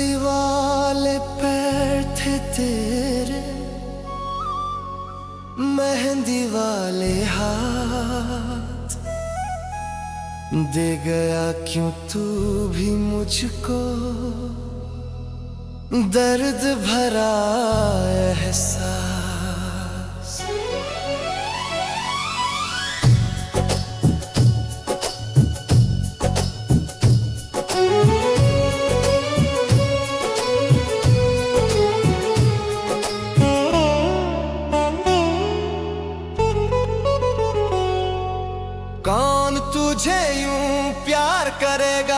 हल्दी वाले पैर थे तेरे, मेहंदी वाले हाथ, दे गया क्यों तू भी मुझको दर्द भरा एहसास। कौन तुझे यूं प्यार करेगा,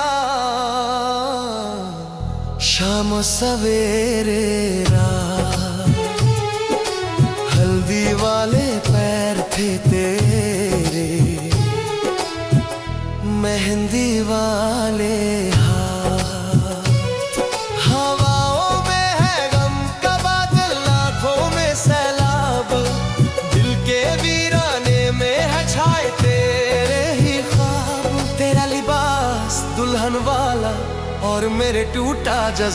शाम सवेरे रात। हल्दी वाले पैर थे तेरे, मेहंदी वाले हाथ, हवाओं में है गम का बादल, लाखों में सैलाब, दिल के वीराने में है छाए तेरे ही ख्वाब। तेरा लिबास दुल्हन वाला और मेरे टूटा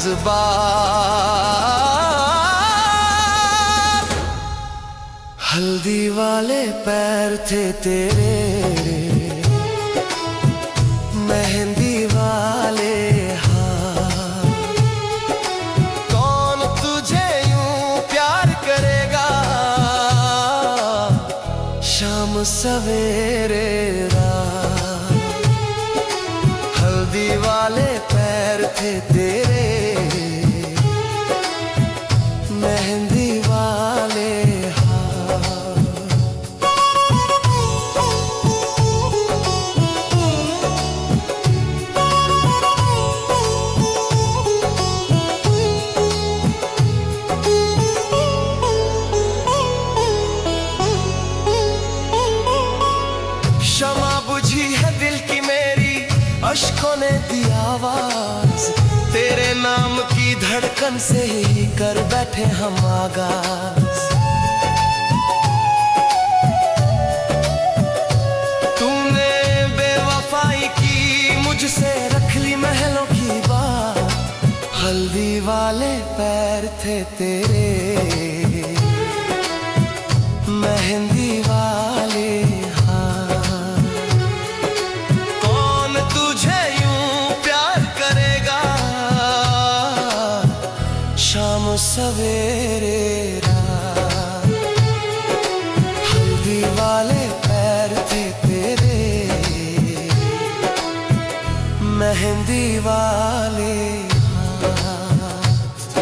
जज्बात। हल्दी वाले पैर थे तेरे, मेहंदी वाले हाथ, कौन तुझे यूं प्यार करेगा, शाम सवेरे रात। हल्दी वाले पैर थे तेरे, मेहंदी वाले शमा बुझी है दिल की मेरी, अश्कों ने दी आवाज, तेरे नाम की धड़कन से ही कर बैठे हम आगाज। तूने बेवफाई की मुझसे, रख ली महलों की बात। हल्दी वाले पैर थे तेरे, मेहंदी वाले सवेरे रात। हल्दी वाले पैर थे तेरे, मेहंदी वाले हाथ।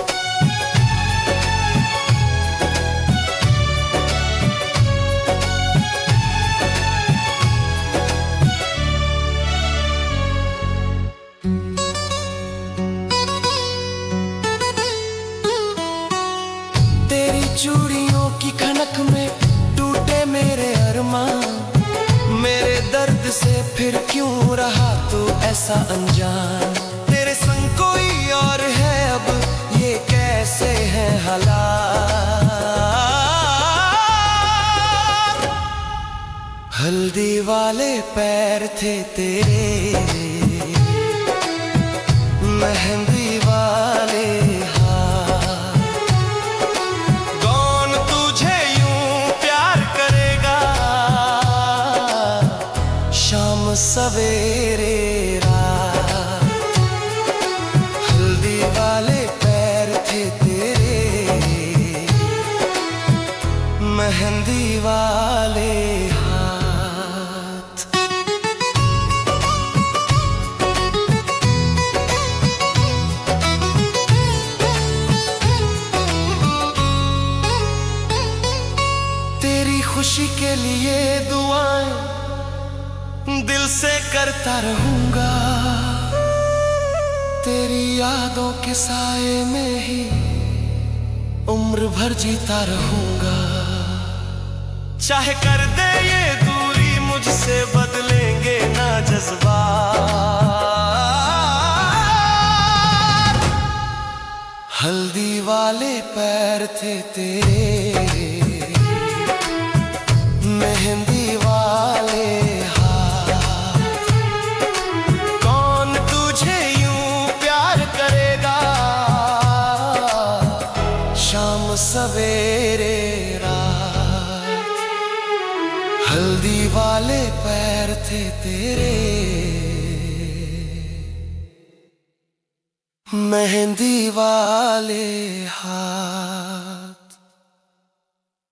चूड़ियों की खनक में टूटे मेरे अरमान, मेरे दर्द से फिर क्यों रहा तू ऐसा अनजान। तेरे संग कोई और है अब, ये कैसे है हालात। हल्दी वाले पैर थे तेरे, मेहंदी वाले सवेरे रात। हल्दी वाले पैर थे तेरे, मेहंदी वाले हाथ। तेरी खुशी के लिए दुआएं दिल से करता रहूंगा, तेरी यादों के साए में ही उम्र भर जीता रहूंगा। चाहे कर दे ये दूरी मुझसे, बदलेंगे ना जज्बात। हल्दी वाले पैर थे तेरे, मेहंदी वाले हाथ, कौन तुझे यूं प्यार करेगा, शाम सवेरे रात, हल्दी वाले पैर थे तेरे, मेहंदी वाले हाथ।